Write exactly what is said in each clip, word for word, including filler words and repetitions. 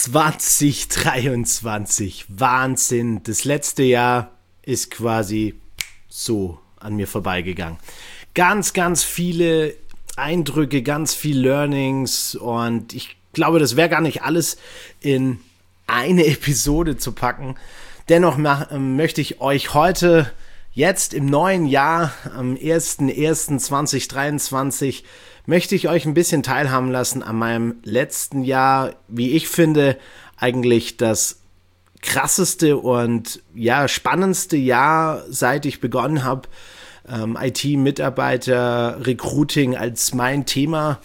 zwanzig dreiundzwanzig, Wahnsinn. Das letzte Jahr ist quasi so an mir vorbeigegangen. Ganz, ganz viele Eindrücke, ganz viel Learnings und ich glaube, das wäre gar nicht alles in eine Episode zu packen. Dennoch mach, äh, möchte ich euch heute, jetzt im neuen Jahr, am erster erster zweitausenddreiundzwanzig, möchte ich euch ein bisschen teilhaben lassen an meinem letzten Jahr, wie ich finde, eigentlich das krasseste und ja spannendste Jahr, seit ich begonnen habe, ähm, I T-Mitarbeiter, Recruiting als mein Thema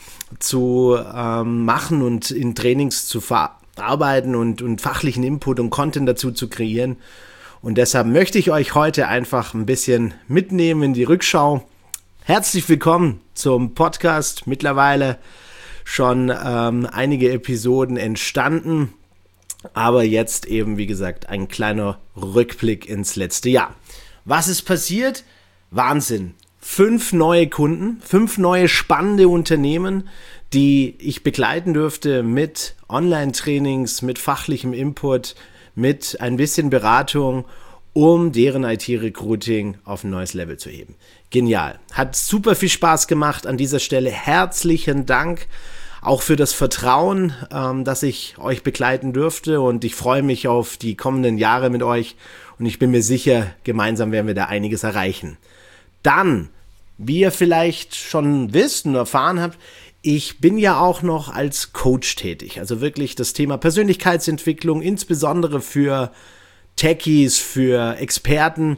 zu ähm, machen und in Trainings zu verarbeiten und, und fachlichen Input und Content dazu zu kreieren. Und deshalb möchte ich euch heute einfach ein bisschen mitnehmen in die Rückschau. Herzlich willkommen zum Podcast. Mittlerweile schon ähm, einige Episoden entstanden, aber jetzt eben, wie gesagt, ein kleiner Rückblick ins letzte Jahr. Was ist passiert? Wahnsinn. Fünf neue Kunden, fünf neue spannende Unternehmen, die ich begleiten durfte mit Online-Trainings, mit fachlichem Input, mit ein bisschen Beratung, um deren I T-Recruiting auf ein neues Level zu heben. Genial. Hat super viel Spaß gemacht. An dieser Stelle herzlichen Dank auch für das Vertrauen, ähm, dass ich euch begleiten durfte, und ich freue mich auf die kommenden Jahre mit euch und ich bin mir sicher, gemeinsam werden wir da einiges erreichen. Dann, wie ihr vielleicht schon wisst und erfahren habt, ich bin ja auch noch als Coach tätig, also wirklich das Thema Persönlichkeitsentwicklung, insbesondere für Techies, für Experten,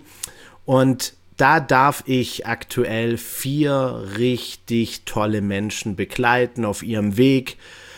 und da darf ich aktuell vier richtig tolle Menschen begleiten auf ihrem Weg,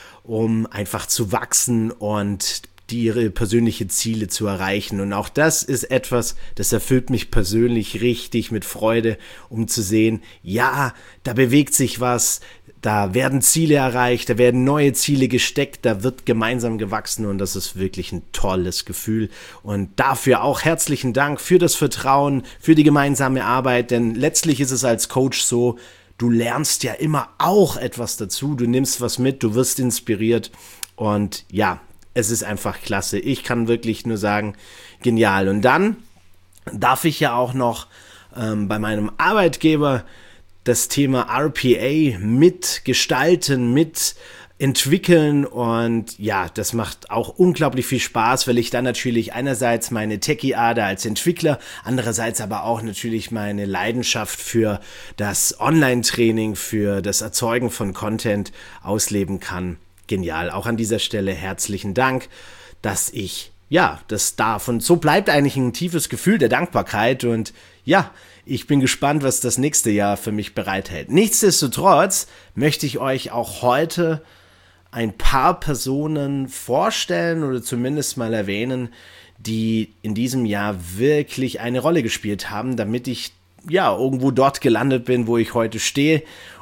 um einfach zu wachsen und die ihre persönlichen Ziele zu erreichen. Und auch das ist etwas, das erfüllt mich persönlich richtig mit Freude, um zu sehen, ja, da bewegt sich was, da werden Ziele erreicht, da werden neue Ziele gesteckt, da wird gemeinsam gewachsen, und das ist wirklich ein tolles Gefühl. Und dafür auch herzlichen Dank für das Vertrauen, für die gemeinsame Arbeit, denn letztlich ist es als Coach so, du lernst ja immer auch etwas dazu, du nimmst was mit, du wirst inspiriert, und ja, es ist einfach klasse. Ich kann wirklich nur sagen, genial. Und dann darf ich ja auch noch ähm, bei meinem Arbeitgeber das Thema R P A mitgestalten, mitentwickeln, und ja, das macht auch unglaublich viel Spaß, weil ich dann natürlich einerseits meine Techie-Ader als Entwickler, andererseits aber auch natürlich meine Leidenschaft für das Online-Training, für das Erzeugen von Content ausleben kann. Genial. Auch an dieser Stelle herzlichen Dank, dass ich, ja, das darf. Und so bleibt eigentlich ein tiefes Gefühl der Dankbarkeit, und ja, ich bin gespannt, was das nächste Jahr für mich bereithält. Nichtsdestotrotz möchte ich euch auch heute ein paar Personen vorstellen oder zumindest mal erwähnen, die in diesem Jahr wirklich eine Rolle gespielt haben, damit ich ja irgendwo dort gelandet bin, wo ich heute stehe,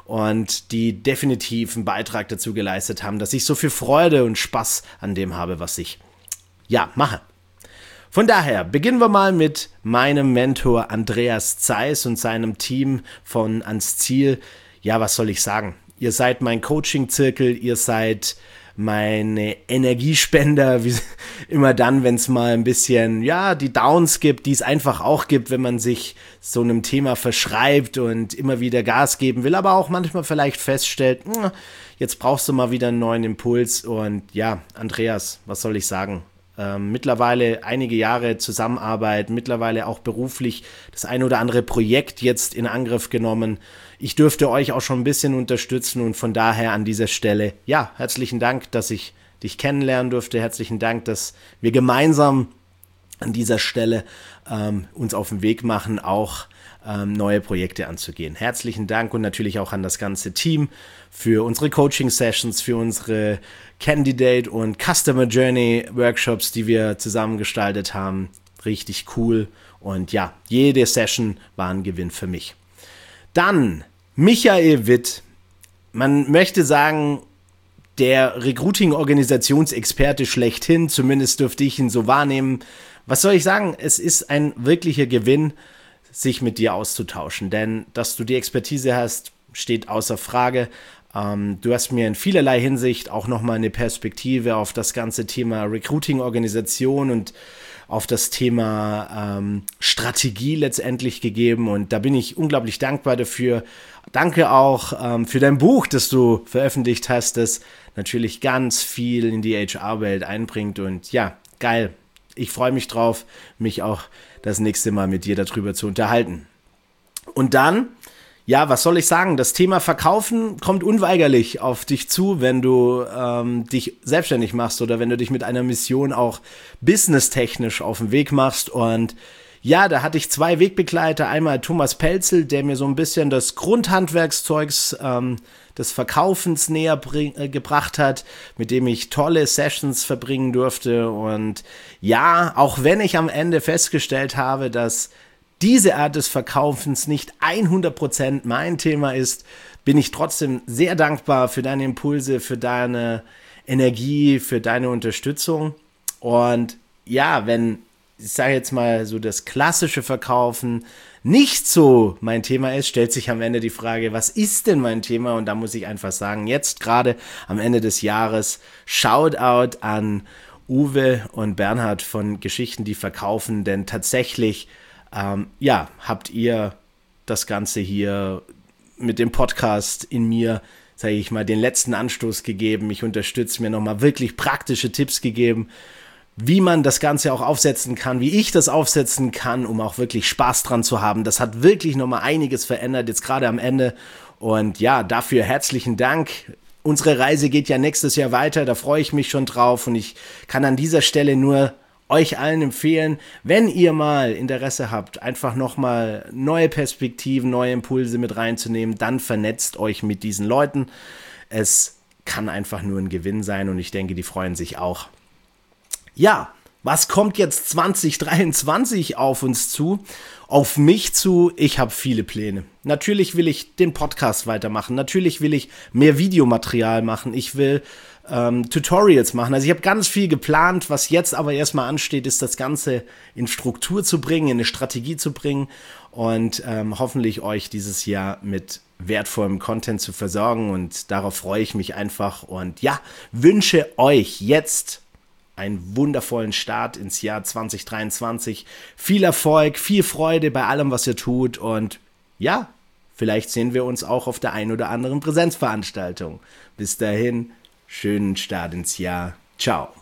und die definitiv einen Beitrag dazu geleistet haben, dass ich so viel Freude und Spaß an dem habe, was ich ja mache. Von daher beginnen wir mal mit meinem Mentor Andreas Zeiss und seinem Team von Ans Ziel. Ja, was soll ich sagen? Ihr seid mein Coaching-Zirkel, ihr seid meine Energiespender, wie immer dann, wenn es mal ein bisschen, ja, die Downs gibt, die es einfach auch gibt, wenn man sich so einem Thema verschreibt und immer wieder Gas geben will, aber auch manchmal vielleicht feststellt, jetzt brauchst du mal wieder einen neuen Impuls. Und ja, Andreas, was soll ich sagen? Ähm, mittlerweile einige Jahre Zusammenarbeit, mittlerweile auch beruflich das ein oder andere Projekt jetzt in Angriff genommen. Ich dürfte euch auch schon ein bisschen unterstützen, und von daher an dieser Stelle, ja, herzlichen Dank, dass ich dich kennenlernen durfte. Herzlichen Dank, dass wir gemeinsam an dieser Stelle ähm, uns auf den Weg machen, auch ähm, neue Projekte anzugehen. Herzlichen Dank, und natürlich auch an das ganze Team für unsere Coaching-Sessions, für unsere Candidate- und Customer Journey-Workshops, die wir zusammen gestaltet haben. Richtig cool, und ja, jede Session war ein Gewinn für mich. Dann Michael Witt. Man möchte sagen, der Recruiting-Organisationsexperte schlechthin, zumindest dürfte ich ihn so wahrnehmen. Was soll ich sagen? Es ist ein wirklicher Gewinn, sich mit dir auszutauschen, denn dass du die Expertise hast, steht außer Frage. Ähm, du hast mir in vielerlei Hinsicht auch nochmal eine Perspektive auf das ganze Thema Recruiting-Organisation und auf das Thema ähm, Strategie letztendlich gegeben, und da bin ich unglaublich dankbar dafür. Danke auch ähm, für dein Buch, das du veröffentlicht hast, das natürlich ganz viel in die H R-Welt einbringt, und ja, geil. Ich freue mich drauf, mich auch das nächste Mal mit dir darüber zu unterhalten. Und dann, ja, was soll ich sagen? Das Thema Verkaufen kommt unweigerlich auf dich zu, wenn du ähm, dich selbstständig machst oder wenn du dich mit einer Mission auch businesstechnisch auf den Weg machst. Und ja, da hatte ich zwei Wegbegleiter. Einmal Thomas Pelzel, der mir so ein bisschen das Grundhandwerkszeugs ähm, des Verkaufens näher bring, äh, gebracht hat, mit dem ich tolle Sessions verbringen durfte. Und ja, auch wenn ich am Ende festgestellt habe, dass diese Art des Verkaufens nicht hundert Prozent mein Thema ist, bin ich trotzdem sehr dankbar für deine Impulse, für deine Energie, für deine Unterstützung. Und ja, wenn, ich sage jetzt mal so, das klassische Verkaufen nicht so mein Thema ist, stellt sich am Ende die Frage, was ist denn mein Thema? Und da muss ich einfach sagen, jetzt gerade am Ende des Jahres, Shoutout an Uwe und Bernhard von Geschichten, die verkaufen, denn tatsächlich Ähm, ja, habt ihr das Ganze hier mit dem Podcast in mir, sage ich mal, den letzten Anstoß gegeben. Mich unterstützt, mir nochmal wirklich praktische Tipps gegeben, wie man das Ganze auch aufsetzen kann, wie ich das aufsetzen kann, um auch wirklich Spaß dran zu haben. Das hat wirklich nochmal einiges verändert, jetzt gerade am Ende. Und ja, dafür herzlichen Dank. Unsere Reise geht ja nächstes Jahr weiter, da freue ich mich schon drauf, und ich kann an dieser Stelle nur euch allen empfehlen, wenn ihr mal Interesse habt, einfach nochmal neue Perspektiven, neue Impulse mit reinzunehmen, dann vernetzt euch mit diesen Leuten. Es kann einfach nur ein Gewinn sein, und ich denke, die freuen sich auch. Ja, was kommt jetzt zwanzig dreiundzwanzig auf uns zu? Auf mich zu? Ich habe viele Pläne. Natürlich will ich den Podcast weitermachen. Natürlich will ich mehr Videomaterial machen. Ich will ähm, Tutorials machen. Also ich habe ganz viel geplant. Was jetzt aber erstmal ansteht, ist das Ganze in Struktur zu bringen, in eine Strategie zu bringen und ähm, hoffentlich euch dieses Jahr mit wertvollem Content zu versorgen. Und darauf freue ich mich einfach. Und ja, wünsche euch jetzt einen wundervollen Start ins Jahr zwanzig dreiundzwanzig. Viel Erfolg, viel Freude bei allem, was ihr tut. Und ja, vielleicht sehen wir uns auch auf der einen oder anderen Präsenzveranstaltung. Bis dahin, schönen Start ins Jahr. Ciao.